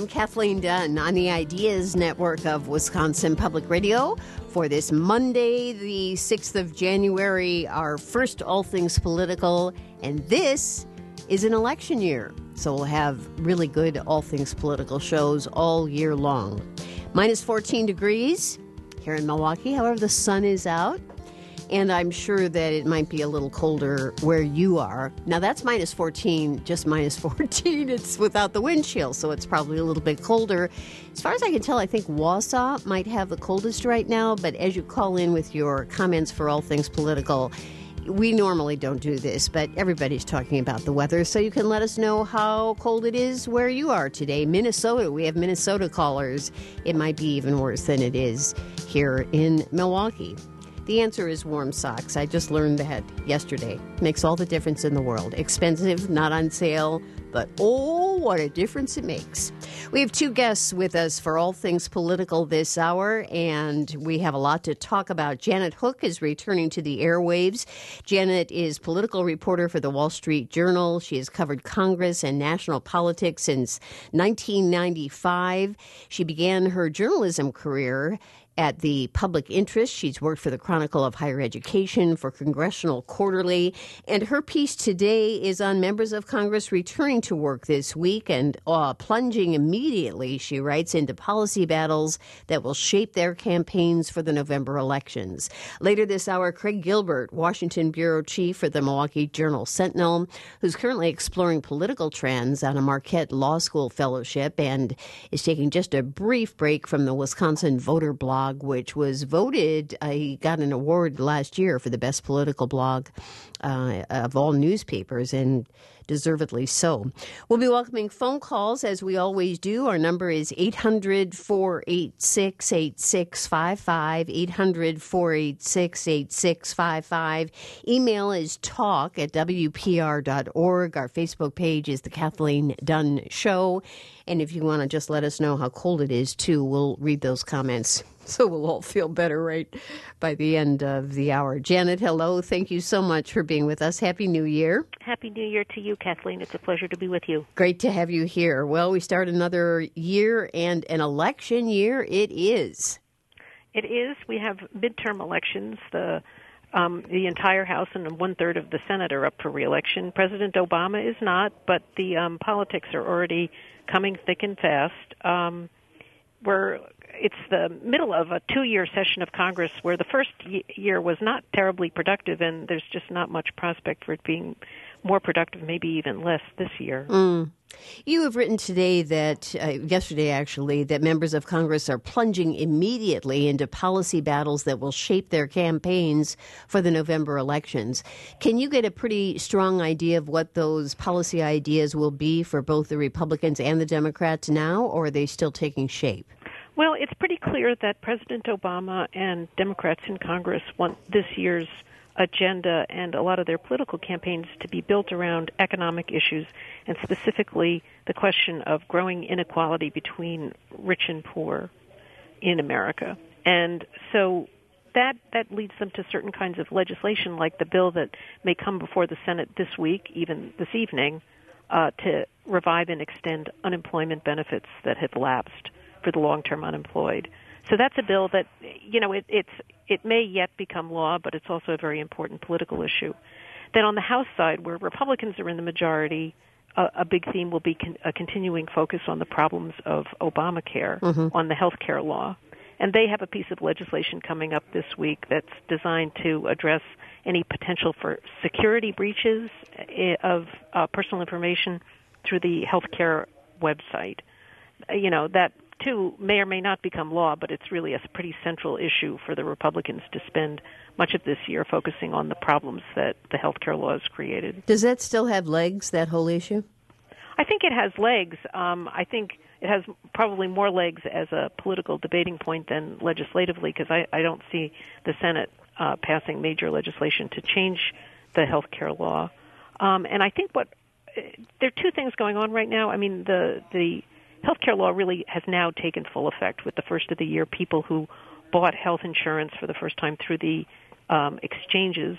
I'm Kathleen Dunn on the Ideas Network of Wisconsin Public Radio for this Monday, the 6th of January, our first All Things Political, and this is an election year, so we'll have really good All Things Political shows all year long. Minus 14 degrees here in Milwaukee, however, the sun is out. And I'm sure that it might be a little colder where you are. Now, that's minus 14, just minus 14. It's without the wind chill, so it's probably a little bit colder. As far as I can tell, I think Wausau might have the coldest right now. But as you call in with your comments for All Things Political, we normally don't do this, but everybody's talking about the weather, so you can let us know how cold it is where you are today. Minnesota, we have Minnesota callers. It might be even worse than it is here in Milwaukee. The answer is warm socks. I just learned that yesterday. Makes all the difference in the world. Expensive, not on sale, but oh, what a difference it makes. We have two guests with us for All Things Political this hour, and we have a lot to talk about. Janet Hook is returning to the airwaves. Janet is political reporter for the Wall Street Journal. She has covered Congress and national politics since 1995. She began her journalism career at the Public Interest. She's worked for the Chronicle of Higher Education, for Congressional Quarterly, and her piece today is on members of Congress returning to work this week and plunging immediately, she writes, into policy battles that will shape their campaigns for the November elections. Later this hour, Craig Gilbert, Washington bureau chief for the Milwaukee Journal-Sentinel, who's currently exploring political trends on a Marquette Law School fellowship and is taking just a brief break from the Wisconsin Voter Blog, which was voted, he got an award last year for the best political blog of all newspapers, and deservedly so. We'll be welcoming phone calls as we always do. Our number is 800-486-8655, 800-486-8655. Email is talk@wpr.org. Our Facebook page is The Kathleen Dunn Show. And if you want to just let us know how cold it is, too, we'll read those comments. So we'll all feel better right by the end of the hour. Janet, hello. Thank you so much for being with us. Happy New Year. Happy New Year to you, Kathleen. It's a pleasure to be with you. Great to have you here. Well, we start another year, and an election year it is. It is. We have midterm elections. The entire House and one-third of the Senate are up for re-election. President Obama is not, but the politics are already coming thick and fast. It's the middle of a 2-year session of Congress where the first year was not terribly productive, and there's just not much prospect for it being more productive, maybe even less this year. You have written today that, yesterday actually, that members of Congress are plunging immediately into policy battles that will shape their campaigns for the November elections. Can you get a pretty strong idea of what those policy ideas will be for both the Republicans and the Democrats now, or are they still taking shape? Well, it's pretty clear that President Obama and Democrats in Congress want this year's agenda and a lot of their political campaigns to be built around economic issues, and specifically the question of growing inequality between rich and poor in America. And so that leads them to certain kinds of legislation, like the bill that may come before the Senate this week, even this evening, to revive and extend unemployment benefits that have lapsed for the long-term unemployed. So that's a bill that, it may yet become law, but it's also a very important political issue. Then on the House side, where Republicans are in the majority, a big theme will be a continuing focus on the problems of Obamacare, on the health care law. And they have a piece of legislation coming up this week that's designed to address any potential for security breaches of personal information through the health care website. That too may or may not become law, but it's really a pretty central issue for the Republicans to spend much of this year focusing on the problems that the health care law has created. Does that still have legs, that whole issue? I think it has legs. I think it has probably more legs as a political debating point than legislatively, because I don't see the Senate passing major legislation to change the health care law. And I think there are two things going on right now. I mean, the healthcare law really has now taken full effect with the first of the year. People who bought health insurance for the first time through the exchanges,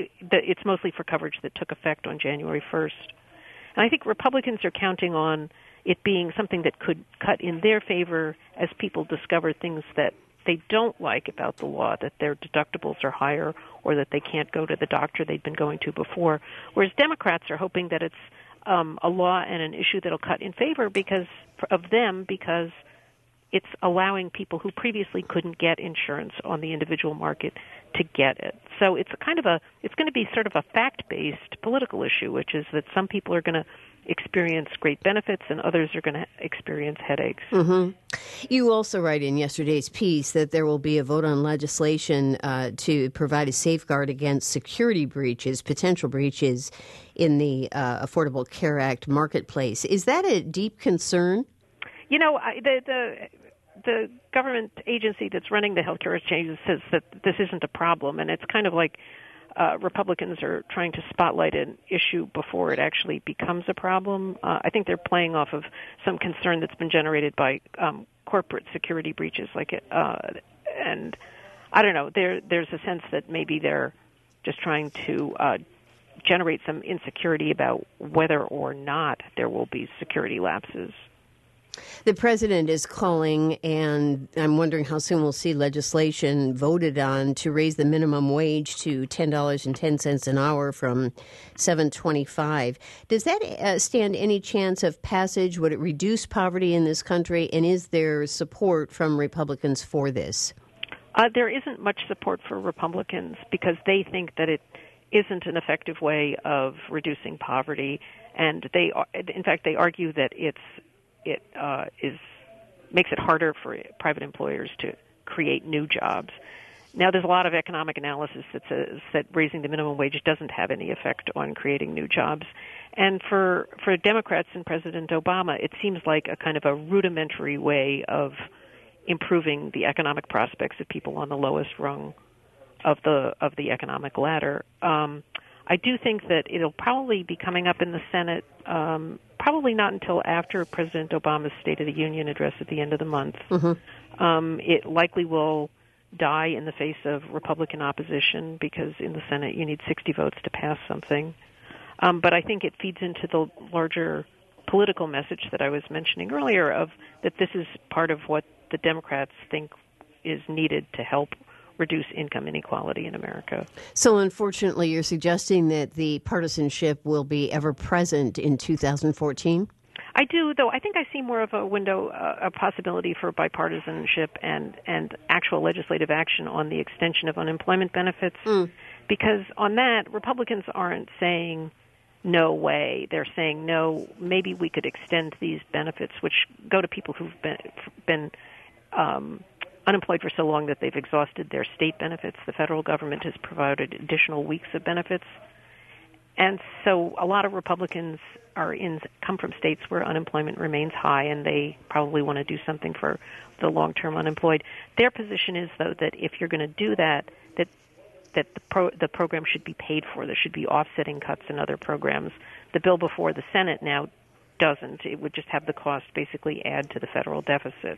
it's mostly for coverage that took effect on January 1st. And I think Republicans are counting on it being something that could cut in their favor as people discover things that they don't like about the law, that their deductibles are higher or that they can't go to the doctor they'd been going to before. Whereas Democrats are hoping that it's a law and an issue that'll cut in favor because it's allowing people who previously couldn't get insurance on the individual market to get it. So it's it's going to be sort of a fact-based political issue, which is that some people are going to experience great benefits and others are going to experience headaches. Mm-hmm. You also write in yesterday's piece that there will be a vote on legislation to provide a safeguard against security breaches, potential breaches in the Affordable Care Act marketplace. Is that a deep concern? You know, the government agency that's running the healthcare exchanges says that this isn't a problem, and it's kind of like Republicans are trying to spotlight an issue before it actually becomes a problem. I think they're playing off of some concern that's been generated by corporate security breaches, and I don't know. There's a sense that maybe they're just trying to generate some insecurity about whether or not there will be security lapses. The president is calling, and I'm wondering how soon we'll see legislation voted on to raise the minimum wage to $10.10 an hour from $7.25. Does that stand any chance of passage? Would it reduce poverty in this country? And is there support from Republicans for this? There isn't much support for Republicans because they think that it isn't an effective way of reducing poverty, and they argue that it makes it harder for private employers to create new jobs. Now, there's a lot of economic analysis that says that raising the minimum wage doesn't have any effect on creating new jobs. And for Democrats and President Obama, it seems like a kind of a rudimentary way of improving the economic prospects of people on the lowest rung of the economic ladder. I do think that it'll probably be coming up in the Senate, probably not until after President Obama's State of the Union address at the end of the month. Mm-hmm. It likely will die in the face of Republican opposition because in the Senate you need 60 votes to pass something. But I think it feeds into the larger political message that I was mentioning earlier of that this is part of what the Democrats think is needed to help reduce income inequality in America. So unfortunately, you're suggesting that the partisanship will be ever present in 2014? I do, though I think I see more of a window, a possibility for bipartisanship and actual legislative action on the extension of unemployment benefits. Because on that, Republicans aren't saying no way. They're saying no, maybe we could extend these benefits, which go to people who've been unemployed for so long that they've exhausted their state benefits. The federal government has provided additional weeks of benefits. And so a lot of Republicans come from states where unemployment remains high, and they probably want to do something for the long-term unemployed. Their position is, though, that if you're going to do that, that the program should be paid for. There should be offsetting cuts in other programs. The bill before the Senate now doesn't. It would just have the cost basically add to the federal deficit.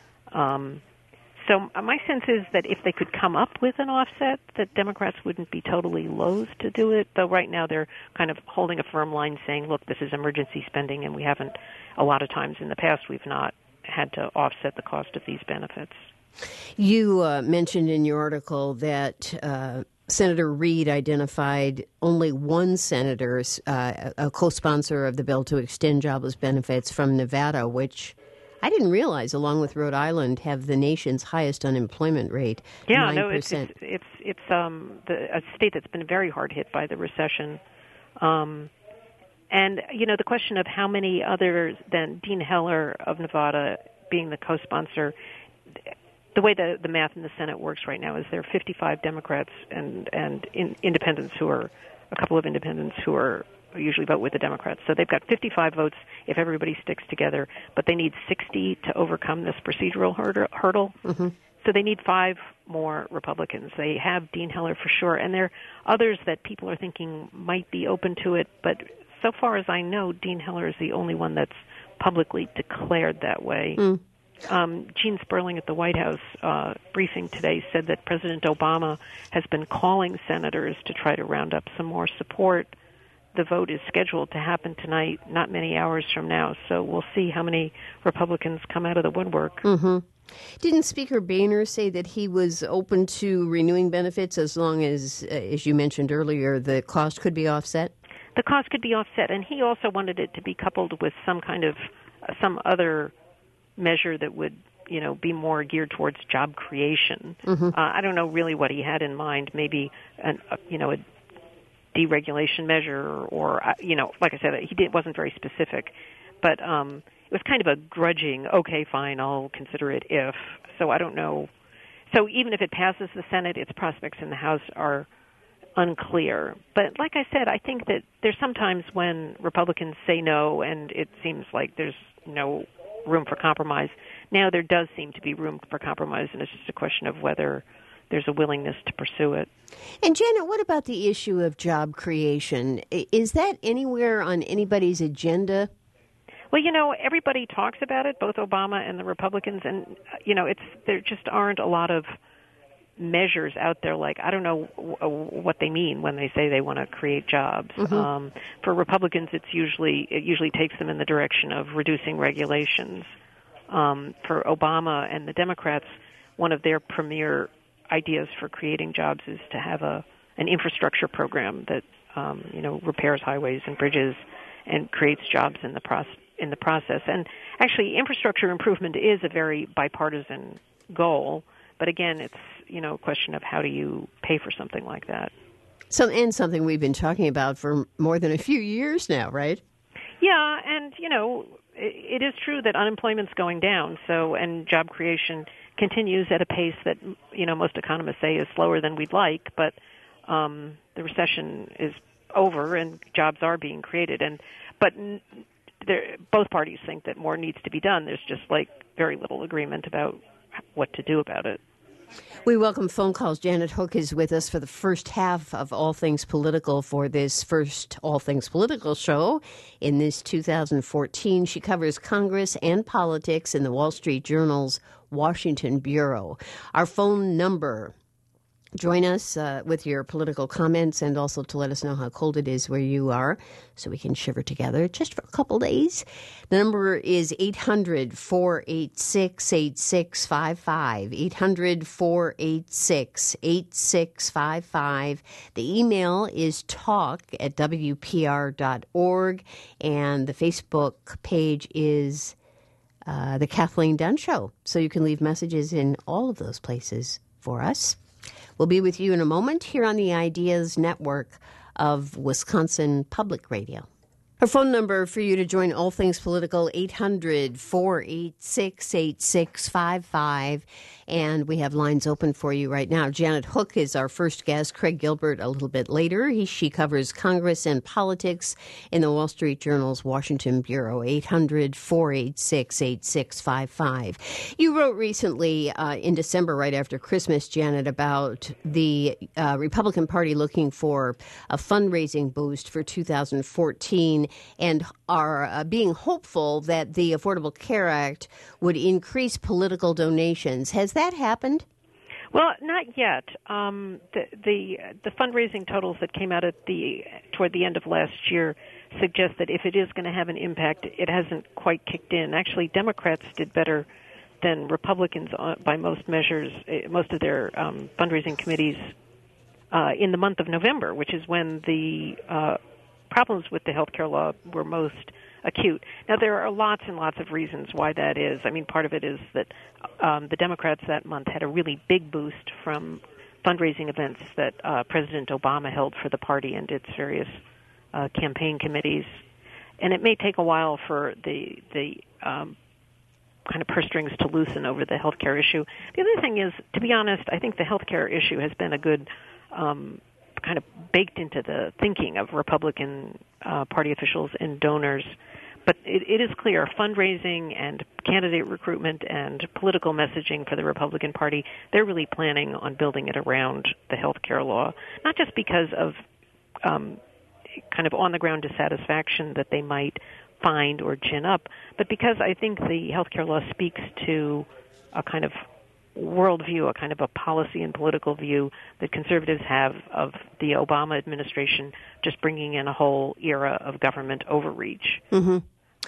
So my sense is that if they could come up with an offset, that Democrats wouldn't be totally loath to do it, though right now they're kind of holding a firm line saying, look, this is emergency spending, and we haven't, a lot of times in the past, we've not had to offset the cost of these benefits. You mentioned in your article that Senator Reid identified only one senator, a co-sponsor of the bill to extend jobless benefits from Nevada, which I didn't realize, along with Rhode Island, have the nation's highest unemployment rate. Yeah, 9%. No, it's a state that's been very hard hit by the recession. And, the question of how many others than Dean Heller of Nevada being the co-sponsor, the way the math in the Senate works right now is there are 55 Democrats and independents a couple of independents who are usually vote with the Democrats. So they've got 55 votes if everybody sticks together, but they need 60 to overcome this procedural hurdle. Mm-hmm. So they need 5 more Republicans. They have Dean Heller for sure, and there are others that people are thinking might be open to it, but so far as I know, Dean Heller is the only one that's publicly declared that way. Gene Sperling at the White House briefing today said that President Obama has been calling senators to try to round up some more support, the vote is scheduled to happen tonight, not many hours from now. So we'll see how many Republicans come out of the woodwork. Mm-hmm. Didn't Speaker Boehner say that he was open to renewing benefits as long as you mentioned earlier, the cost could be offset? The cost could be offset, and he also wanted it to be coupled with some kind of some other measure that would, be more geared towards job creation. Mm-hmm. I don't know really what he had in mind. Maybe a deregulation measure, or like I said, wasn't very specific, but it was kind of a grudging, okay, fine, I'll consider it if. So I don't know. So even if it passes the Senate, its prospects in the House are unclear. But like I said, I think that there's sometimes when Republicans say no and it seems like there's no room for compromise. Now there does seem to be room for compromise, and it's just a question of whether there's a willingness to pursue it. And Janet, what about the issue of job creation? Is that anywhere on anybody's agenda? Well, everybody talks about it, both Obama and the Republicans, and there just aren't a lot of measures out there. Like, I don't know what they mean when they say they want to create jobs. Mm-hmm. For Republicans, it usually takes them in the direction of reducing regulations. For Obama and the Democrats, one of their premier ideas for creating jobs is to have an infrastructure program that repairs highways and bridges and creates jobs in the process. And actually, infrastructure improvement is a very bipartisan goal. But again, it's a question of how do you pay for something like that. And something we've been talking about for more than a few years now, right? Yeah, and it is true that unemployment's going down. So, and job creation continues at a pace that most economists say is slower than we'd like. But the recession is over, and jobs are being created. But both parties think that more needs to be done. There's just very little agreement about what to do about it. We welcome phone calls. Janet Hook is with us for the first half of All Things Political for this first All Things Political show in this 2014. She covers Congress and politics in the Wall Street Journal's Washington Bureau. Our phone number, join us with your political comments and also to let us know how cold it is where you are so we can shiver together just for a couple days. The number is 800-486-8655, 800-486-8655. The email is talk@wpr.org, and the Facebook page is The Kathleen Dunn Show. So you can leave messages in all of those places for us. We'll be with you in a moment here on the Ideas Network of Wisconsin Public Radio. Our phone number for you to join All Things Political, 800-486-8655. And we have lines open for you right now. Janet Hook is our first guest. Craig Gilbert a little bit later. She covers Congress and politics in the Wall Street Journal's Washington Bureau, 800-486-8655. You wrote recently in December, right after Christmas, Janet, about the Republican Party looking for a fundraising boost for 2014 and are being hopeful that the Affordable Care Act would increase political donations. Has that happened? Well, not yet. The fundraising totals that came out toward the end of last year suggest that if it is going to have an impact, it hasn't quite kicked in. Actually, Democrats did better than Republicans by most measures. Most of their fundraising committees in the month of November, which is when the problems with the health care law were most acute. Now, there are lots and lots of reasons why that is. I mean, part of it is that the Democrats that month had a really big boost from fundraising events that President Obama held for the party and its various campaign committees. And it may take a while for the kind of purse strings to loosen over the health care issue. The other thing is, to be honest, I think the health care issue has been a good kind of baked into the thinking of Republican Party officials and donors. But it is clear fundraising and candidate recruitment and political messaging for the Republican Party, they're really planning on building it around the health care law, not just because of kind of on-the-ground dissatisfaction that they might find or gin up, but because I think the health care law speaks to a kind of worldview, a kind of a policy and political view that conservatives have of the Obama administration just bringing in a whole era of government overreach. Mm-hmm.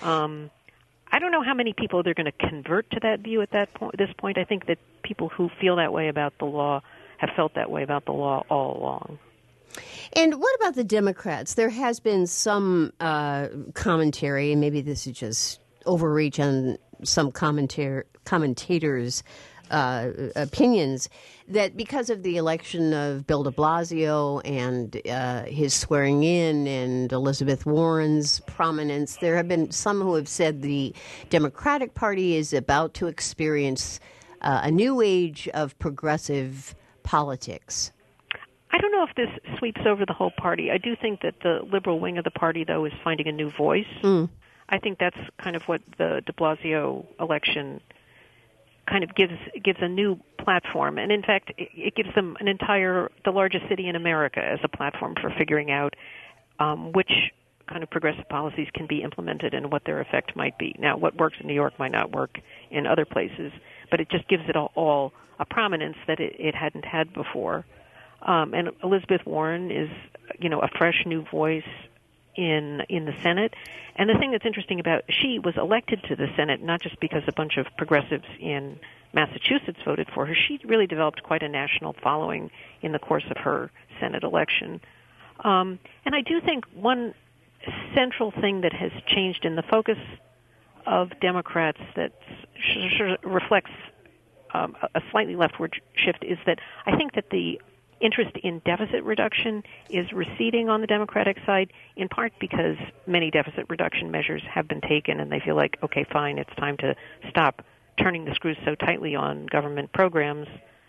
I don't know how many people they're going to convert to that view at this point. I think that people who feel that way about the law have felt that way about the law all along. And what about the Democrats? There has been some commentary, and maybe this is just overreach on some commentators' opinions, that because of the election of Bill de Blasio and his swearing in and Elizabeth Warren's prominence, there have been some who have said the Democratic Party is about to experience a new age of progressive politics. I don't know if this sweeps over the whole party. I do think that the liberal wing of the party, though, is finding a new voice. I think that's kind of what the de Blasio election kind of gives a new platform. And in fact, it gives them the largest city in America as a platform for figuring out which kind of progressive policies can be implemented and what their effect might be. Now, what works in New York might not work in other places, but it just gives it all a prominence that it hadn't had before. And Elizabeth Warren is, a fresh new voice in the Senate. And the thing that's interesting about she was elected to the Senate not just because a bunch of progressives in Massachusetts voted for her. She really developed quite a national following in the course of her Senate election. And I do think one central thing that has changed in the focus of Democrats that reflects a slightly leftward shift is that I think that the interest in deficit reduction is receding on the Democratic side, in part because many deficit reduction measures have been taken and they feel like, okay, fine, it's time to stop turning the screws so tightly on government programs.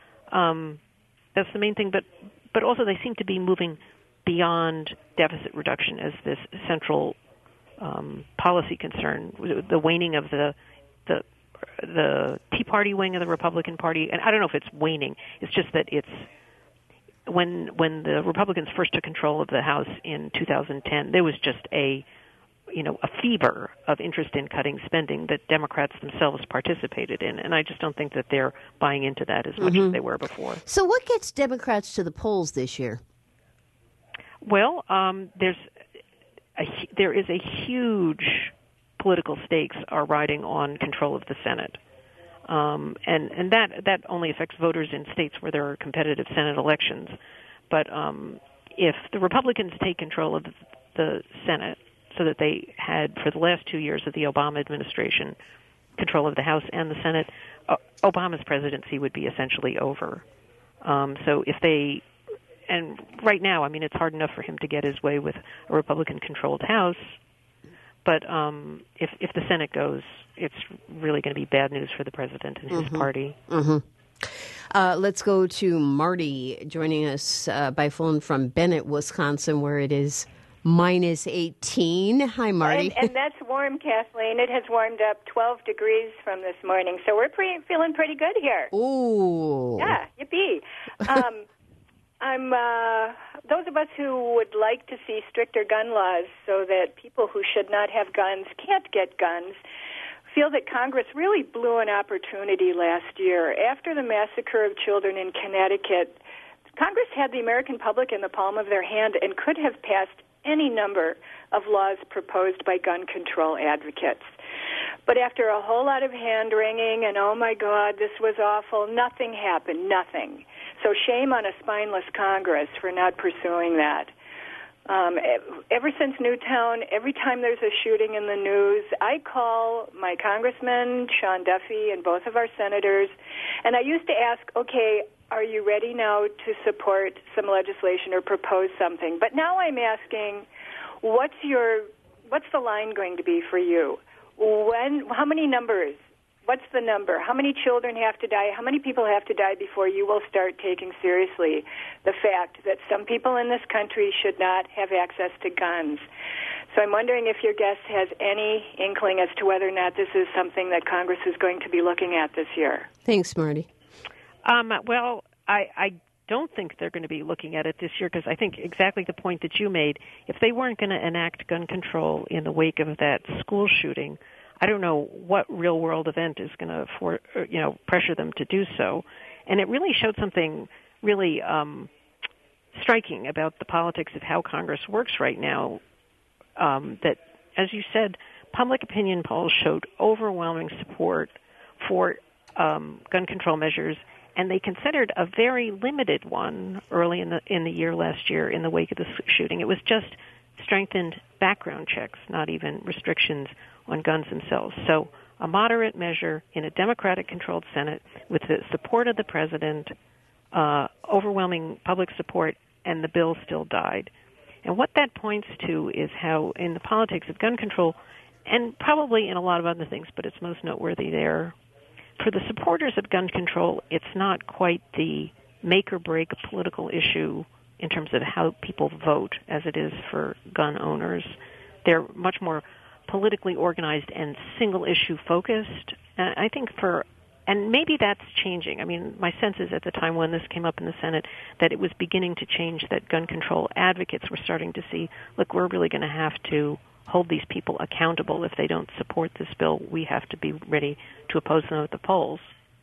That's the main thing, but also they seem to be moving beyond deficit reduction as this central policy concern. The waning of the Tea Party wing of the Republican Party, and I don't know if it's waning, it's just that it's when the Republicans first took control of the House in 2010, there was just a fever of interest in cutting spending that Democrats themselves participated in, and I just don't think that they're buying into that as much as they were before. So what gets Democrats to the polls this year? Well, there is a huge political stakes are riding on control of the Senate. And that only affects voters in states where there are competitive Senate elections. But if the Republicans take control of the Senate, so that they had for the last 2 years of the Obama administration control of the House and the Senate, Obama's presidency would be essentially over. So if they, and right now, I mean, it's hard enough for him to get his way with a Republican-controlled House. But if the Senate goes, it's really going to be bad news for the president and his party. Let's go to Marty joining us by phone from Bennett, Wisconsin, where it is minus 18. Hi, Marty. And that's warm, Kathleen. It has warmed up 12 degrees from this morning, so we're feeling pretty good here. Ooh. Yeah, yippee. Those of us who would like to see stricter gun laws so that people who should not have guns can't get guns feel that Congress really blew an opportunity last year. After the massacre of children in Connecticut, Congress had the American public in the palm of their hand and could have passed any number of laws proposed by gun control advocates. But after a whole lot of hand-wringing and, oh, my God, this was awful, nothing happened, nothing. So shame on a spineless Congress for not pursuing that. Ever since Newtown, every time there's a shooting in the news, I call my congressman, Sean Duffy, and both of our senators, and I used to ask, okay, are you ready now to support some legislation or propose something? But now I'm asking, what's the line going to be for you? How many numbers? What's the number? How many children have to die? How many people have to die before you will start taking seriously the fact that some people in this country should not have access to guns? So I'm wondering if your guest has any inkling as to whether or not this is something that Congress is going to be looking at this year. Thanks, Marty. Well, I don't think they're going to be looking at it this year because I think exactly the point that you made, if they weren't going to enact gun control in the wake of that school shooting, I don't know what real-world event is going to pressure them to do so. And it really showed something really striking about the politics of how Congress works right now, that, as you said, public opinion polls showed overwhelming support for gun control measures, and they considered a very limited one early in the year last year in the wake of the shooting. It was just strengthened background checks, not even restrictions on guns themselves. So a moderate measure in a Democratic-controlled Senate with the support of the president, overwhelming public support, and the bill still died. And what that points to is how in the politics of gun control, and probably in a lot of other things, but it's most noteworthy there, for the supporters of gun control, it's not quite the make-or-break political issue in terms of how people vote as it is for gun owners. They're much more politically organized and single-issue focused. I think and maybe that's changing. I mean, my sense is at the time when this came up in the Senate that it was beginning to change, that gun control advocates were starting to see, look, we're really going to have to hold these people accountable. If they don't support this bill, we have to be ready to oppose them at the polls.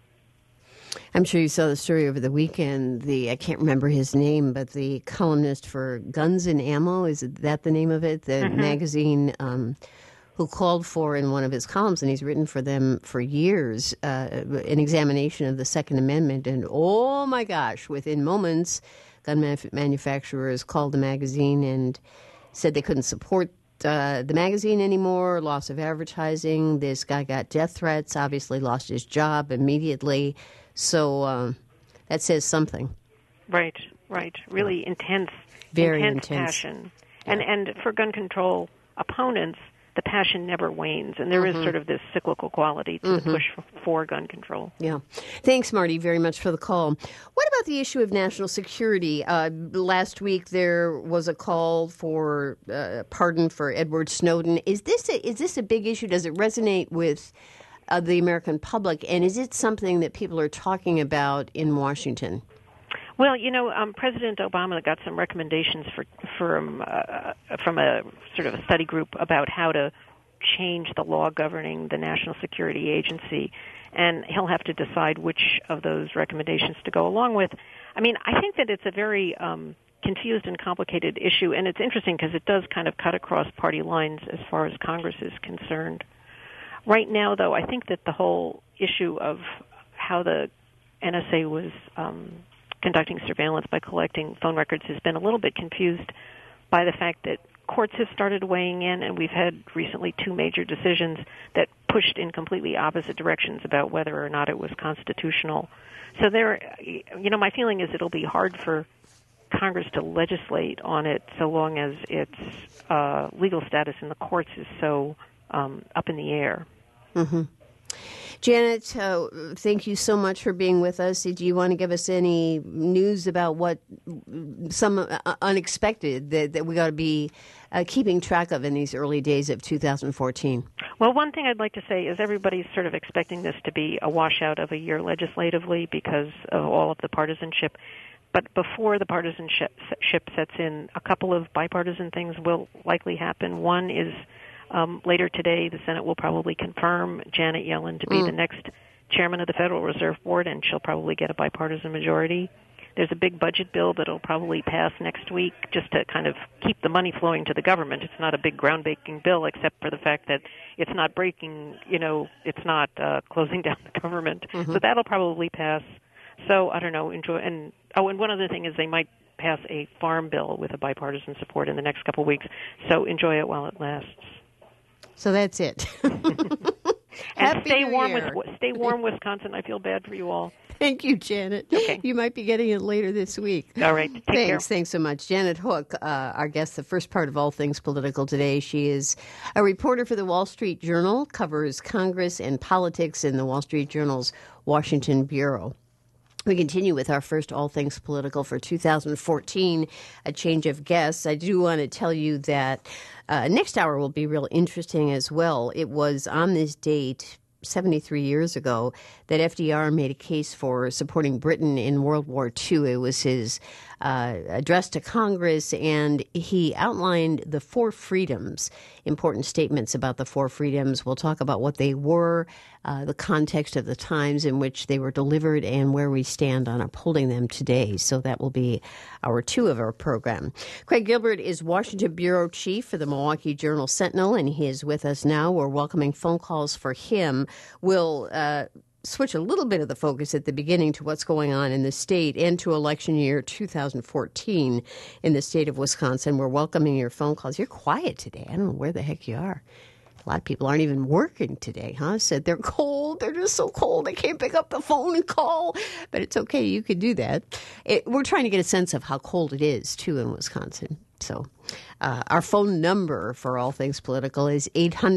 I'm sure you saw the story over the weekend. I can't remember his name, but the columnist for Guns and Ammo, is that the name of it? The magazine who called for in one of his columns, and he's written for them for years, an examination of the Second Amendment. And oh my gosh, within moments, gun manufacturers called the magazine and said they couldn't support the magazine anymore, loss of advertising. This guy got death threats, obviously lost his job immediately. So that says something. Right. Really intense, very intense passion. Yeah. And for gun control opponents, the passion never wanes, and there is sort of this cyclical quality to the push for gun control. Yeah. Thanks, Marty, very much for the call. What about the issue of national security? Last week there was a call for pardon for Edward Snowden. Is this a big issue? Does it resonate with the American public, and is it something that people are talking about in Washington? Well, President Obama got some recommendations from a sort of a study group about how to change the law governing the National Security Agency, and he'll have to decide which of those recommendations to go along with. I mean, I think that it's a very confused and complicated issue, and it's interesting because it does kind of cut across party lines as far as Congress is concerned. Right now, though, I think that the whole issue of how the NSA was conducting surveillance by collecting phone records has been a little bit confused by the fact that courts have started weighing in, and we've had recently two major decisions that pushed in completely opposite directions about whether or not it was constitutional. So my feeling is it'll be hard for Congress to legislate on it so long as its legal status in the courts is so up in the air. Mm-hmm. Janet, thank you so much for being with us. Do you want to give us any news about what some unexpected that we got to be keeping track of in these early days of 2014? Well, one thing I'd like to say is everybody's sort of expecting this to be a washout of a year legislatively because of all of the partisanship. But before the partisanship sets in, a couple of bipartisan things will likely happen. One is later today, the Senate will probably confirm Janet Yellen to be the next chairman of the Federal Reserve Board, and she'll probably get a bipartisan majority. There's a big budget bill that'll probably pass next week just to kind of keep the money flowing to the government. It's not a big groundbreaking bill except for the fact that it's not it's not closing down the government. Mm-hmm. So that'll probably pass. So, I don't know, enjoy. And one other thing is they might pass a farm bill with a bipartisan support in the next couple of weeks. So enjoy it while it lasts. So that's it. And stay warm, Wisconsin. I feel bad for you all. Thank you, Janet. Okay. You might be getting it later this week. All right. Take care. Thanks so much. Janet Hook, our guest, the first part of All Things Political today. She is a reporter for the Wall Street Journal, covers Congress and politics in the Wall Street Journal's Washington Bureau. We continue with our first All Things Political for 2014, a change of guests. I do want to tell you that next hour will be real interesting as well. It was on this date 73 years ago that FDR made a case for supporting Britain in World War II. It was his address to Congress, and he outlined the four freedoms, important statements about the four freedoms. We'll talk about what they were, the context of the times in which they were delivered, and where we stand on upholding them today. So that will be hour two of our program. Craig Gilbert is Washington Bureau Chief for the Milwaukee Journal-Sentinel, and he is with us now. We're welcoming phone calls for him. We'll switch a little bit of the focus at the beginning to what's going on in the state and to election year 2014 in the state of Wisconsin. We're welcoming your phone calls. You're quiet today. I don't know where the heck you are. A lot of people aren't even working today, huh? Said they're cold. They're just so cold. They can't pick up the phone and call. But it's okay. You could do that. We're trying to get a sense of how cold it is, too, in Wisconsin. So our phone number for All Things Political is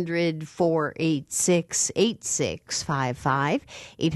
800-486-8655,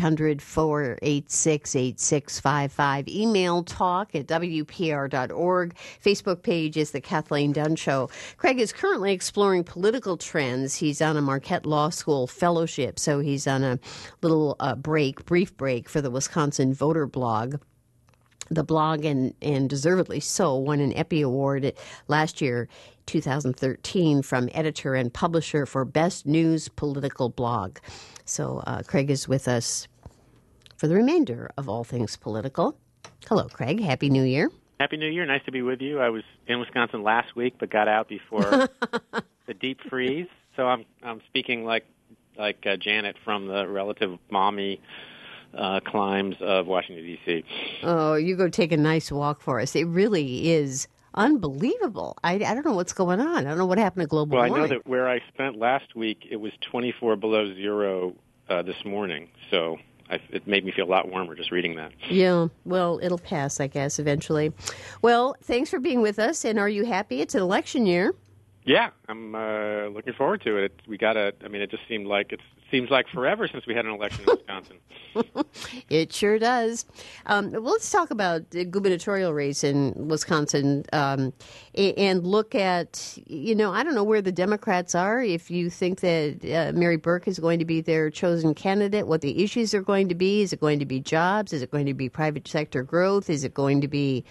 800-486-8655. Email talk@wpr.org. Facebook page is The Kathleen Dunn Show. Craig is currently exploring political trends. He's on a Marquette Law School fellowship, so he's on a little brief break for the Wisconsin Voter Blog. The blog, and deservedly so, won an Epi Award last year, 2013, from editor and publisher for Best News Political Blog. So Craig is with us for the remainder of All Things Political. Hello, Craig. Happy New Year. Happy New Year. Nice to be with you. I was in Wisconsin last week, but got out before the deep freeze. So I'm speaking like Janet from the relative mommy climbs of Washington, D.C. Oh, you go take a nice walk for us. It really is unbelievable. I don't know what's going on. I don't know what happened to global warming. Well, I know that where I spent last week, it was 24 below zero this morning. So it made me feel a lot warmer just reading that. Yeah, well, it'll pass, I guess, eventually. Well, thanks for being with us. And are you happy? It's an election year. Yeah, I'm looking forward to it. It just seems like forever since we had an election in Wisconsin. It sure does. Well, let's talk about the gubernatorial race in Wisconsin and look at, I don't know where the Democrats are. If you think that Mary Burke is going to be their chosen candidate, what the issues are going to be. Is it going to be jobs? Is it going to be private sector growth? What is it going to be?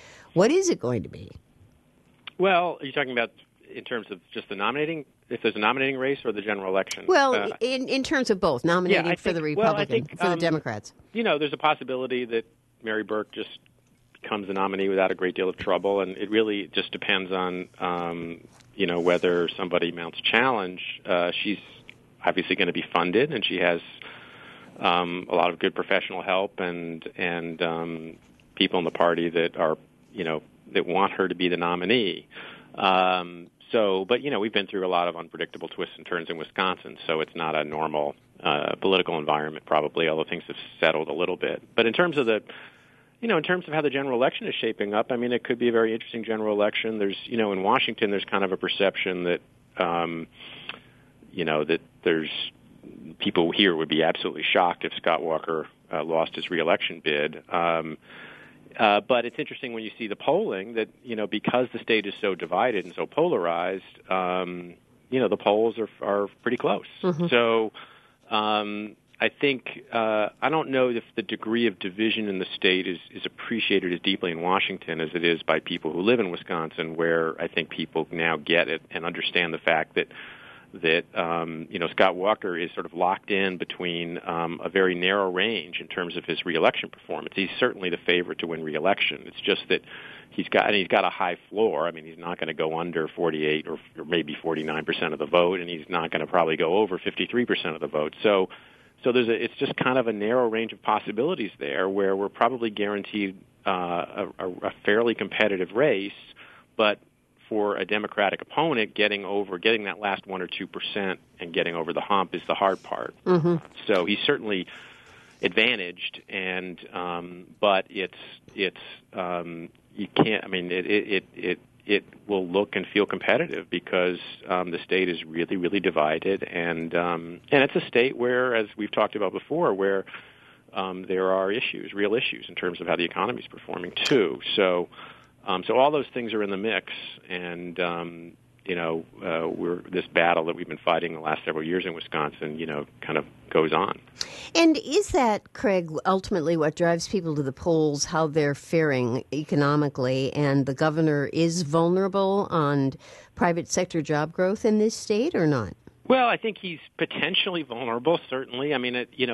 Well, are you talking about in terms of just the nominating, if there's a nominating race or the general election? Well, in terms of both, nominating for the Republican, for the Democrats. There's a possibility that Mary Burke just becomes the nominee without a great deal of trouble, and it really just depends on, whether somebody mounts a challenge. She's obviously going to be funded, and she has a lot of good professional help and people in the party that are, that want her to be the nominee. But we've been through a lot of unpredictable twists and turns in Wisconsin, so it's not a normal political environment probably, although things have settled a little bit. But in terms of in terms of how the general election is shaping up, it could be a very interesting general election. There's, in Washington, there's kind of a perception that, that there's people here would be absolutely shocked if Scott Walker lost his reelection bid. But it's interesting when you see the polling that, because the state is so divided and so polarized, the polls are pretty close. Mm-hmm. So I think I don't know if the degree of division in the state is appreciated as deeply in Washington as it is by people who live in Wisconsin, where I think people now get it and understand the fact that Scott Walker is sort of locked in between a very narrow range in terms of his reelection performance. He's certainly the favorite to win reelection. It's just that he's got a high floor. He's not going to go under 48 or maybe 49% of the vote, and he's not going to probably go over 53% of the vote. So it's just kind of a narrow range of possibilities there, where we're probably guaranteed a fairly competitive race, but for a Democratic opponent, getting that last 1 or 2% and getting over the hump is the hard part. Mm-hmm. So he's certainly advantaged, and but you can't. It will look and feel competitive because the state is really, really divided, and it's a state where, as we've talked about before, where there are real issues in terms of how the economy is performing too. So all those things are in the mix, and this battle that we've been fighting the last several years in Wisconsin, kind of goes on. And is that, Craig, ultimately what drives people to the polls, how they're faring economically, and the governor is vulnerable on private sector job growth in this state or not? Well, I think he's potentially vulnerable, certainly. I mean, in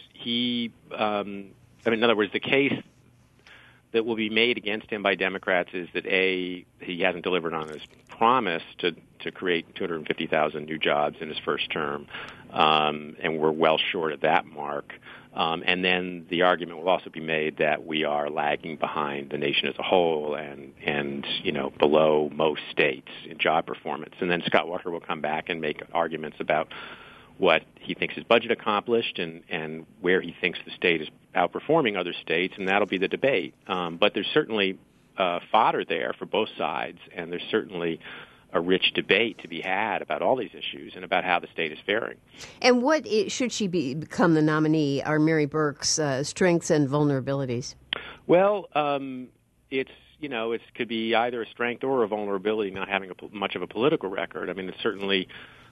other words, the case that will be made against him by Democrats is that, A, he hasn't delivered on his promise to create 250,000 new jobs in his first term, and we're well short of that mark. And then the argument will also be made that we are lagging behind the nation as a whole and below most states in job performance. And then Scott Walker will come back and make arguments about what he thinks his budget accomplished and where he thinks the state is outperforming other states, and that'll be the debate. But there's certainly fodder there for both sides, and there's certainly a rich debate to be had about all these issues and about how the state is faring. And what should she become the nominee, are Mary Burke's strengths and vulnerabilities? Well, it could be either a strength or a vulnerability, not having much of a political record. I mean, it's certainly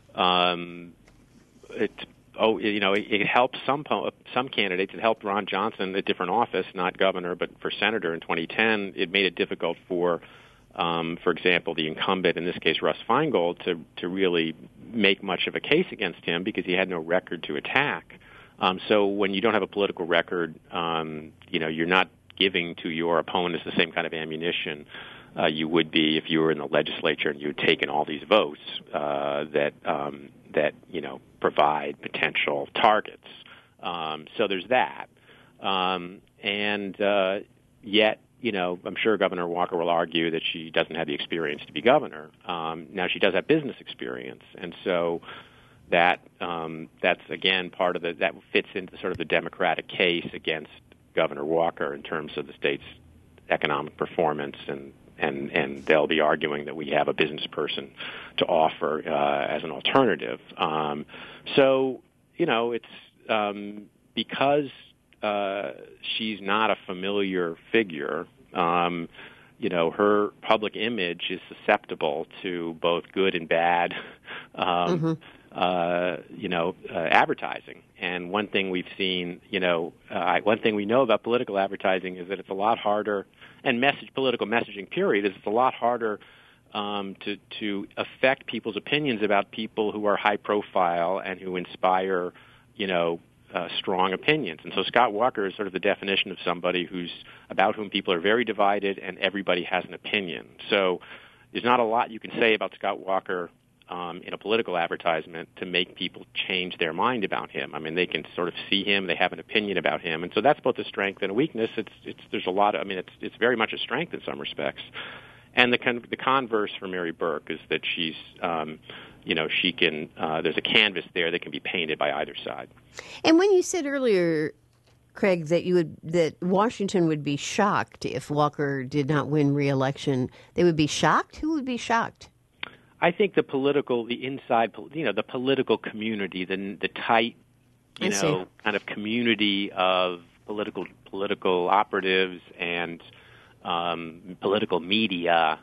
it helps some candidates. It helped Ron Johnson, a different office, not governor, but for senator in 2010. It made it difficult for example, the incumbent, in this case Russ Feingold, to really make much of a case against him because he had no record to attack. So when you don't have a political record, you're not giving to your opponents the same kind of ammunition you would be if you were in the legislature and you had taken all these votes that provide potential targets. So there's that. Yet, I'm sure Governor Walker will argue that she doesn't have the experience to be governor. Now, she does have business experience, and so that's again part of that fits into sort of the Democratic case against Governor Walker in terms of the state's economic performance, and they'll be arguing that we have a business person to offer as an alternative. It's because she's not a familiar figure. Her public image is susceptible to both good and bad, advertising. And one thing we've seen, one thing we know about political advertising is that it's a lot harder, and political messaging period, is it's a lot harder to affect people's opinions about people who are high profile and who inspire, strong opinions. And so Scott Walker is sort of the definition of somebody about whom people are very divided and everybody has an opinion. So there's not a lot you can say about Scott Walker in a political advertisement to make people change their mind about him. I mean, they can sort of see him, they have an opinion about him, and so that's both a strength and a weakness. There's a lot of, it's very much a strength in some respects. And the converse for Mary Burke is that she's, she can. There's a canvas there that can be painted by either side. And when you said earlier, Craig, that Washington would be shocked if Walker did not win re-election, they would be shocked? Who would be shocked? I think the political community, the tight, kind of community of political operatives and political media.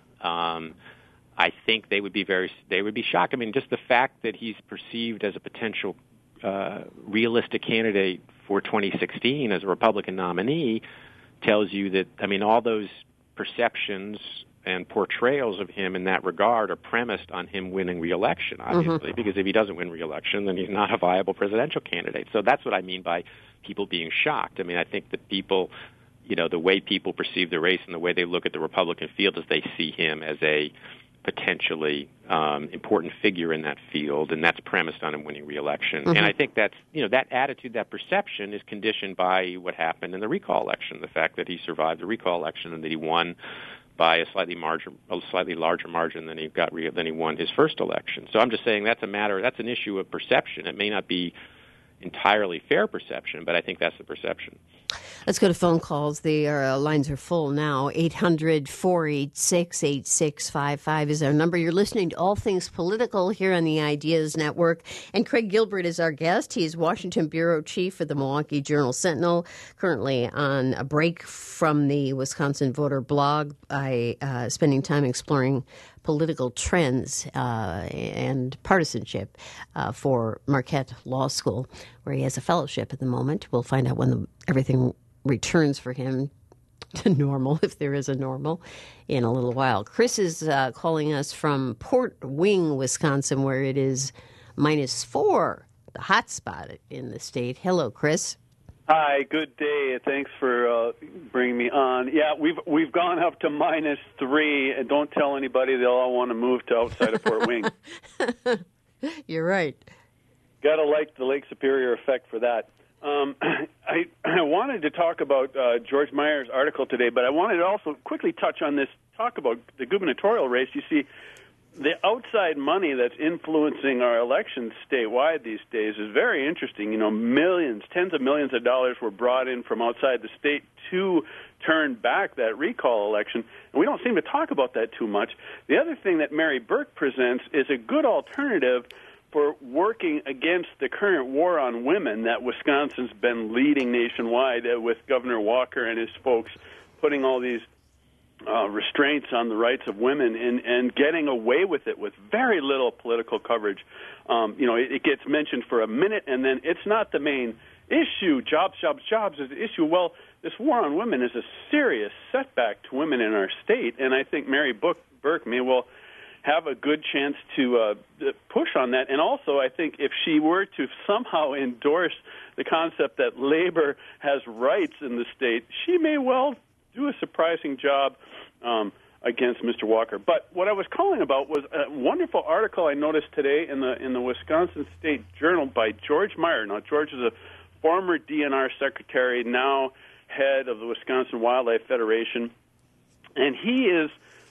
I think they would be shocked. I mean, just the fact that he's perceived as a potential realistic candidate for 2016 as a Republican nominee tells you that, all those perceptions and portrayals of him in that regard are premised on him winning re-election, obviously, because if he doesn't win re-election, then he's not a viable presidential candidate. So that's what I mean by people being shocked. I think that people, the way people perceive the race and the way they look at the Republican field is they see him as a potentially important figure in that field, and that's premised on him winning re-election. And I think that's, that attitude, that perception is conditioned by what happened in the recall election, the fact that he survived the recall election and that he won by a slightly larger margin than he won his first election. So I'm just saying that's an issue of perception. It may not be entirely fair perception, but I think that's the perception. Let's go to phone calls. The lines are full now. 800-486-8655 is our number. You're listening to All Things Political here on the Ideas Network. And Craig Gilbert is our guest. He's Washington Bureau Chief for the Milwaukee Journal-Sentinel, currently on a break from the Wisconsin Voter blog by spending time exploring political trends and partisanship for Marquette Law School, where he has a fellowship at the moment. We'll find out when everything returns for him to normal, if there is a normal, in a little while. Chris is calling us from Port Wing, Wisconsin, where it is -4, the hot spot in the state. Hello, Chris. Hi, good day. Thanks for bringing me on. Yeah, we've gone up to -3, and don't tell anybody; they'll all want to move to outside of Port Wing. You're right. Got to like the Lake Superior effect for that. I wanted to talk about George Meyer's article today, but I wanted to also quickly touch on this, talk about the gubernatorial race. You see, the outside money that's influencing our elections statewide these days is very interesting. You know, millions, tens of millions of dollars were brought in from outside the state to turn back that recall election, and we don't seem to talk about that too much. The other thing that Mary Burke presents is a good alternative for working against the current war on women that Wisconsin's been leading nationwide with Governor Walker and his folks putting all these restraints on the rights of women and getting away with it with very little political coverage. It gets mentioned for a minute, and then it's not the main issue. Jobs is the issue. Well, this war on women is a serious setback to women in our state, and I think Mary Burke may well have a good chance to push on that. And also, I think if she were to somehow endorse the concept that labor has rights in the state, she may well do a surprising job against Mr. Walker. But what I was calling about was a wonderful article I noticed today in the Wisconsin State Journal by George Meyer. Now, George is a former DNR secretary, now head of the Wisconsin Wildlife Federation, and he is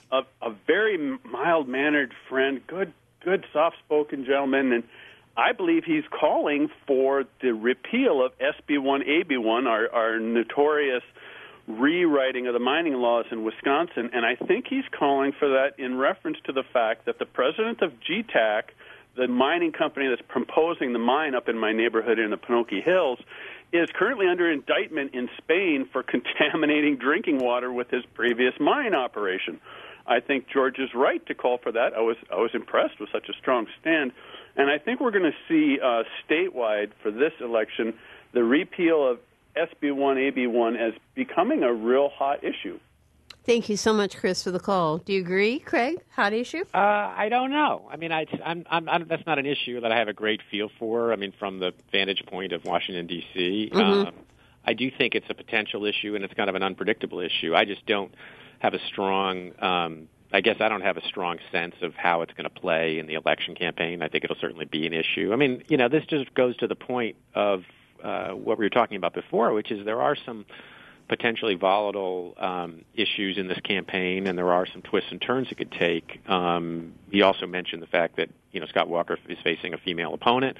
a very mild-mannered friend, good, soft-spoken gentleman, and I believe he's calling for the repeal of SB1, AB1, our notorious rewriting of the mining laws in Wisconsin, and I think he's calling for that in reference to the fact that the president of GTAC, the mining company that's proposing the mine up in my neighborhood in the Panoki Hills, is currently under indictment in Spain for contaminating drinking water with his previous mine operation. I think George is right to call for that. I was impressed with such a strong stand. And I think we're going to see statewide for this election the repeal of SB1, AB1 as becoming a real hot issue. Thank you so much, Chris, for the call. Do you agree, Craig? Hot issue? I don't know. I mean, I'm that's not an issue that I have a great feel for. I mean, from the vantage point of Washington, D.C., I do think it's a potential issue, and it's kind of an unpredictable issue. I just don't have a strong I don't have a strong sense of how it's going to play in the election campaign. I think it'll certainly be an issue. I mean, this just goes to the point of what we were talking about before, which is there are some potentially volatile issues in this campaign, and there are some twists and turns it could take. He also mentioned the fact that Scott Walker is facing a female opponent.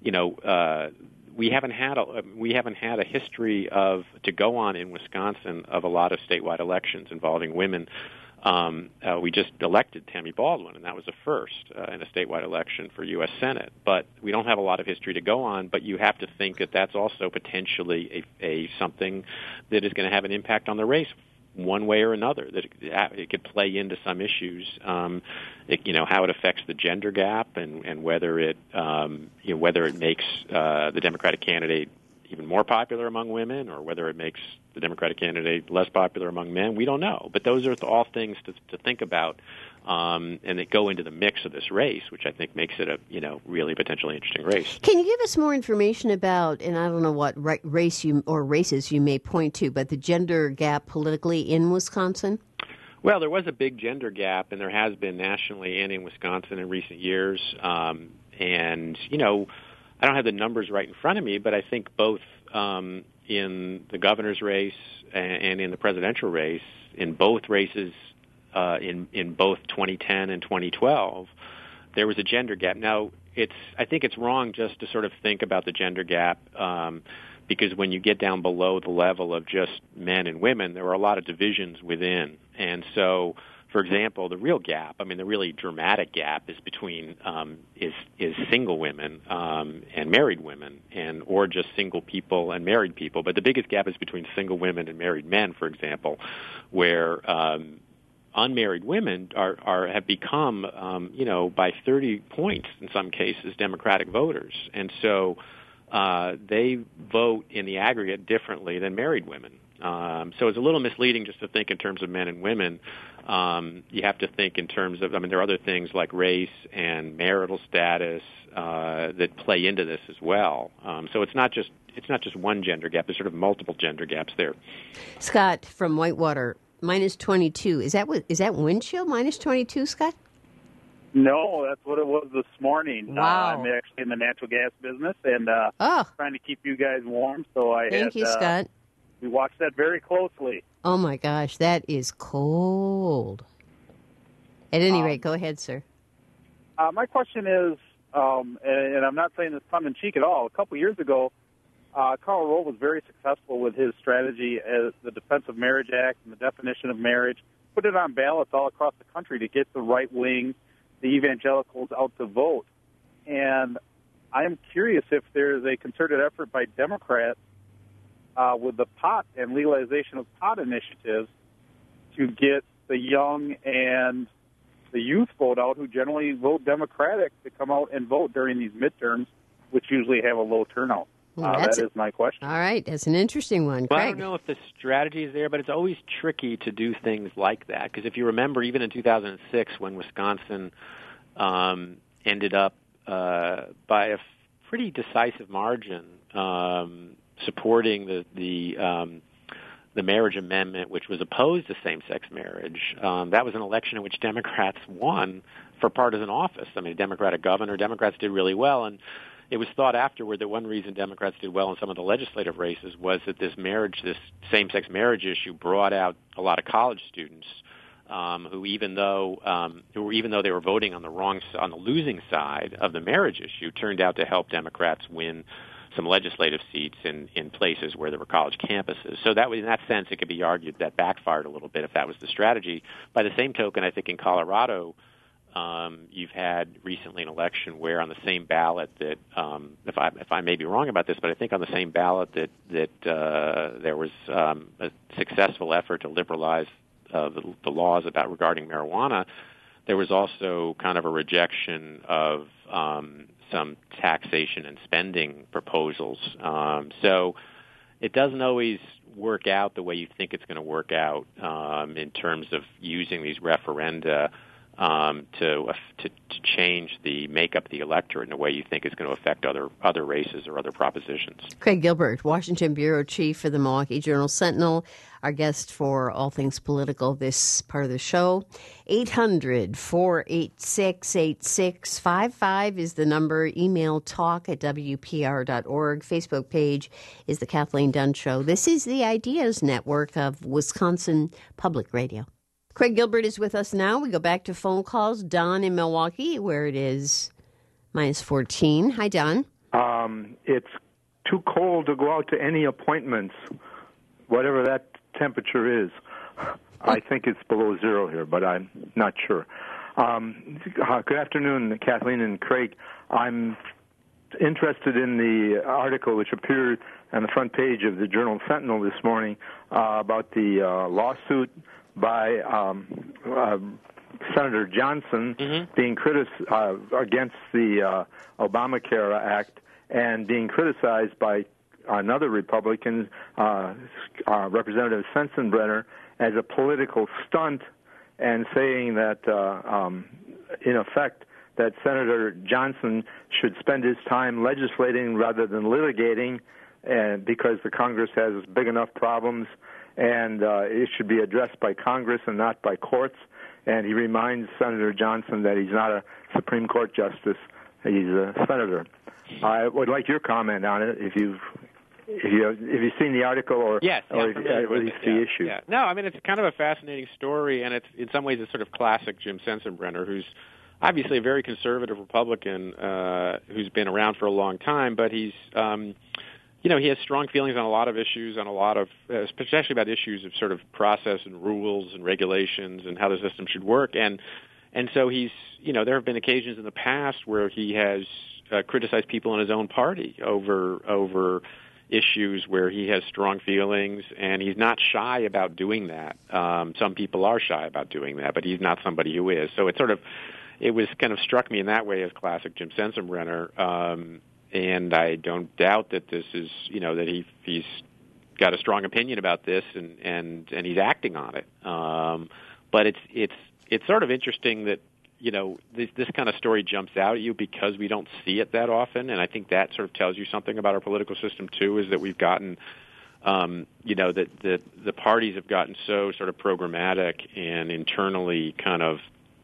We haven't had a history to go on in Wisconsin of a lot of statewide elections involving women. We just elected Tammy Baldwin, and that was a first in a statewide election for U.S. Senate. But we don't have a lot of history to go on, but you have to think that that's also potentially a something that is going to have an impact on the race one way or another, that it could play into some issues, how it affects the gender gap and whether it makes the Democratic candidate even more popular among women, or whether it makes the Democratic candidate less popular among men. We don't know. But those are all things to think about, and that go into the mix of this race, which I think makes it a really potentially interesting race. Can you give us more information about, and I don't know what races you may point to, but the gender gap politically in Wisconsin? Well, there was a big gender gap, and there has been nationally and in Wisconsin in recent years. I don't have the numbers right in front of me, but I think both in the governor's race and in the presidential race, in both races, in both 2010 and 2012, there was a gender gap. Now, I think it's wrong just to sort of think about the gender gap because when you get down below the level of just men and women, there are a lot of divisions within. And so, for example, the real gap, the really dramatic gap is between is single women and married women, or just single people and married people. But the biggest gap is between single women and married men, for example, where unmarried women have become, by 30 points in some cases, Democratic voters. And so they vote in the aggregate differently than married women. So it's a little misleading just to think in terms of men and women. You have to think in terms of, there are other things like race and marital status that play into this as well. So it's not just one gender gap. There's sort of multiple gender gaps there. Scott from Whitewater, minus 22. Is that wind chill, minus 22, Scott? No, that's what it was this morning. Wow. I'm actually in the natural gas business and trying to keep you guys warm. So Thank you, Scott. We watched that very closely. Oh, my gosh, that is cold. At any rate, go ahead, sir. My question is, and I'm not saying this tongue-in-cheek at all, a couple years ago, Karl Rove was very successful with his strategy as the Defense of Marriage Act and the definition of marriage, put it on ballots all across the country to get the right wing, the evangelicals out to vote. And I'm curious if there's a concerted effort by Democrats with the pot and legalization of pot initiatives to get the young and the youth vote out who generally vote Democratic to come out and vote during these midterms, which usually have a low turnout. That is my question. All right, that's an interesting one. Well, Craig. I don't know if the strategy is there, but it's always tricky to do things like that. Because if you remember, even in 2006, when Wisconsin ended up by a pretty decisive margin supporting the marriage amendment, which was opposed to same-sex marriage, that was an election in which Democrats won for partisan office. Democratic governor, Democrats did really well, and it was thought afterward that one reason Democrats did well in some of the legislative races was that this same-sex marriage issue brought out a lot of college students who, even though they were voting on the losing side of the marriage issue, turned out to help Democrats win some legislative seats in places where there were college campuses. So that in that sense, it could be argued that backfired a little bit if that was the strategy. By the same token, I think in Colorado, you've had recently an election where on the same ballot that, if I may be wrong about this, but I think on the same ballot that there was a successful effort to liberalize the laws regarding marijuana, there was also kind of a rejection of some taxation and spending proposals. So it doesn't always work out the way you think it's going to work out in terms of using these referenda to change the makeup of the electorate in a way you think is going to affect other races or other propositions. Craig Gilbert, Washington Bureau Chief for the Milwaukee Journal-Sentinel, our guest for All Things Political this part of the show. 800-486-8655 is the number. Email talk@wpr.org. Facebook page is The Kathleen Dunn Show. This is the Ideas Network of Wisconsin Public Radio. Craig Gilbert is with us now. We go back to phone calls. Don in Milwaukee, where it is minus 14. Hi, Don. It's too cold to go out to any appointments, whatever that temperature is. I think it's below zero here, but I'm not sure. Good afternoon, Kathleen and Craig. I'm interested in the article which appeared on the front page of the Journal-Sentinel this morning about the lawsuit by Senator Johnson being criticized against the Obamacare Act and being criticized by another Republican, Representative Sensenbrenner, as a political stunt, and saying that, in effect, that Senator Johnson should spend his time legislating rather than litigating, and because the Congress has big enough problems, and it should be addressed by Congress and not by courts. And he reminds Senator Johnson that he's not a Supreme Court justice; he's a senator. I would like your comment on it, if you've seen the article or yes, or at least the issue. Yeah. No, I mean, it's kind of a fascinating story, and it's in some ways it's sort of classic Jim Sensenbrenner, who's obviously a very conservative Republican who's been around for a long time, but he's he has strong feelings on a lot of issues, especially about issues of sort of process and rules and regulations and how the system should work. And so he's, there have been occasions in the past where he has criticized people in his own party over issues where he has strong feelings, and he's not shy about doing that. Some people are shy about doing that, but he's not somebody who is. So it was kind of struck me in that way as classic Jim Sensenbrenner, and I don't doubt that this is, that he's got a strong opinion about this, and he's acting on it. But it's sort of interesting that this kind of story jumps out at you because we don't see it that often, and I think that sort of tells you something about our political system too. Is that we've gotten, that the parties have gotten so sort of programmatic and internally kind of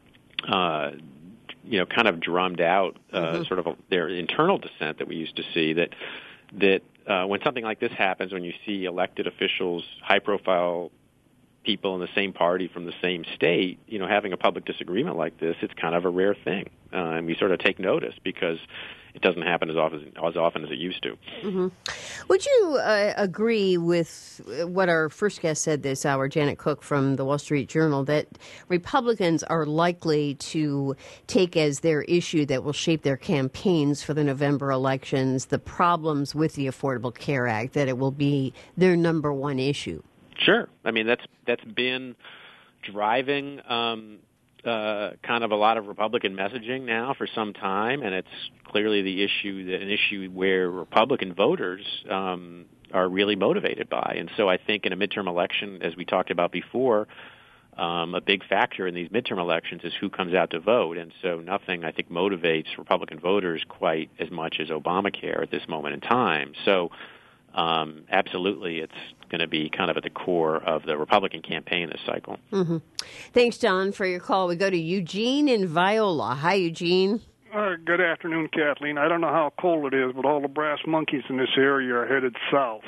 drummed out sort of their internal dissent that we used to see. That when something like this happens, when you see elected officials, high-profile people in the same party from the same state, having a public disagreement like this, it's kind of a rare thing, and we sort of take notice because it doesn't happen as often as it used to. Mm-hmm. Would you agree with what our first guest said this hour, Janet Cook from the Wall Street Journal, that Republicans are likely to take as their issue that will shape their campaigns for the November elections the problems with the Affordable Care Act, that it will be their number one issue? Sure. I mean, that's been driving kind of a lot of Republican messaging now for some time, and it's clearly an issue where Republican voters are really motivated by. And so I think in a midterm election, as we talked about before, a big factor in these midterm elections is who comes out to vote. And so nothing, I think, motivates Republican voters quite as much as Obamacare at this moment in time. So absolutely, it's going to be kind of at the core of the Republican campaign this cycle. Mm-hmm. Thanks, John, for your call. We go to Eugene in Viola. Hi, Eugene. Good afternoon, Kathleen. I don't know how cold it is, but all the brass monkeys in this area are headed south.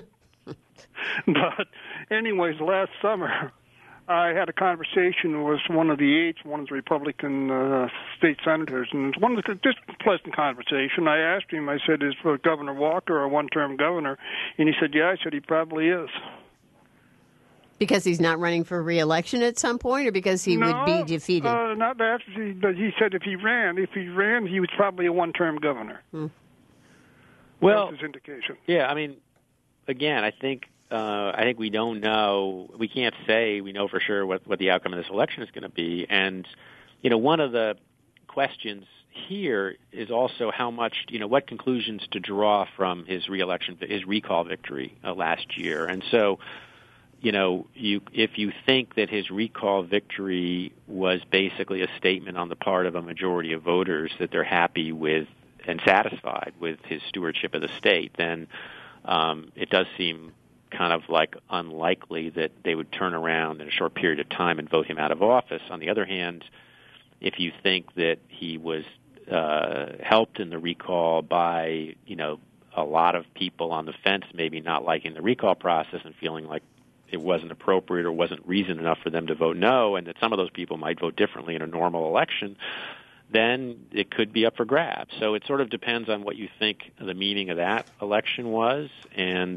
But anyways, last summer, I had a conversation with one of the Republican state senators, and it was just a pleasant conversation. I asked him, I said, is Governor Walker a one-term governor? And he said, yeah. I said, he probably is. Because he's not running for re-election at some point, or because he would be defeated? Not that. He said if he ran, he was probably a one-term governor. Well, that's his indication. Yeah, I mean, again, I think we don't know. We can't say we know for sure what the outcome of this election is going to be. And, one of the questions here is also how much, what conclusions to draw from his recall victory last year. And so, if you think that his recall victory was basically a statement on the part of a majority of voters that they're happy with and satisfied with his stewardship of the state, then it does seem kind of like unlikely that they would turn around in a short period of time and vote him out of office. On the other hand, if you think that he was helped in the recall by, a lot of people on the fence maybe not liking the recall process and feeling like it wasn't appropriate or wasn't reason enough for them to vote no, and that some of those people might vote differently in a normal election, then it could be up for grabs. So it sort of depends on what you think the meaning of that election was, and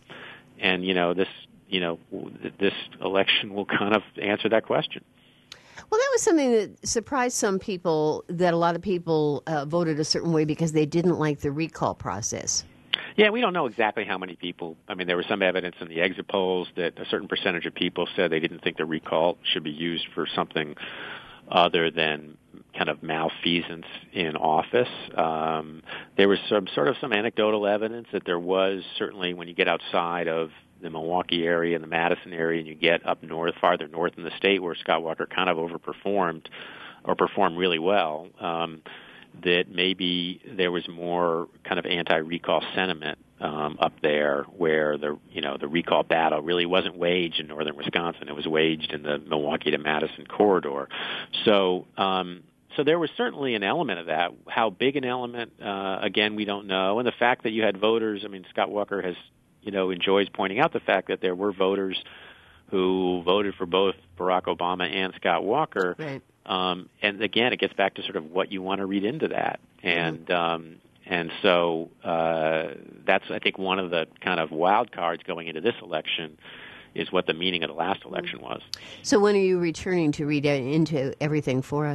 this election will kind of answer that question. Well, that was something that surprised some people, that a lot of people voted a certain way because they didn't like the recall process. Yeah, we don't know exactly how many people. I mean, there was some evidence in the exit polls that a certain percentage of people said they didn't think the recall should be used for something other than kind of malfeasance in office. There was some anecdotal evidence that there was, certainly when you get outside of the Milwaukee area and the Madison area and you get up north, farther north in the state where Scott Walker kind of overperformed or performed really well, that maybe there was more kind of anti-recall sentiment up there, where the recall battle really wasn't waged in northern Wisconsin. It was waged in the Milwaukee to Madison corridor. So there was certainly an element of that. How big an element, again, we don't know. And the fact that you had voters, I mean, Scott Walker enjoys pointing out the fact that there were voters who voted for both Barack Obama and Scott Walker. Right. And again, it gets back to sort of what you want to read into that. And so that's, I think, one of the kind of wild cards going into this election is what the meaning of the last election was. So when are you returning to read into everything for us?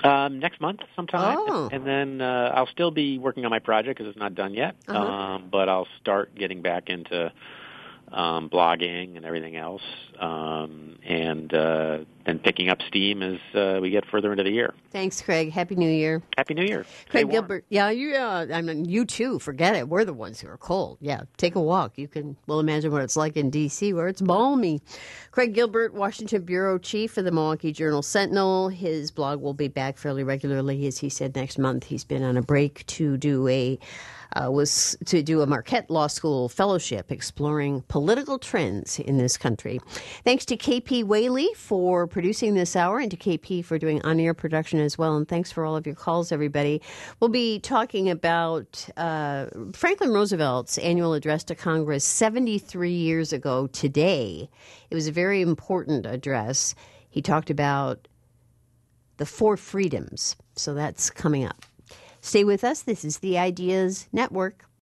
Next month sometime. Oh. And then I'll still be working on my project because it's not done yet. But I'll start getting back into blogging and everything else, and then picking up steam as we get further into the year. Thanks, Craig. Happy New Year. Happy New Year. Craig Gilbert. Yeah, I mean, you too. Forget it. We're the ones who are cold. Yeah, take a walk. We'll imagine what it's like in D.C. where it's balmy. Craig Gilbert, Washington Bureau Chief of the Milwaukee Journal-Sentinel. His blog will be back fairly regularly, as he said, next month. He's been on a break to do a Marquette Law School fellowship exploring political trends in this country. Thanks to KP Whaley for producing this hour and to KP for doing on-air production as well. And thanks for all of your calls, everybody. We'll be talking about Franklin Roosevelt's annual address to Congress 73 years ago today. It was a very important address. He talked about the 4 freedoms. So that's coming up. Stay with us. This is the Ideas Network.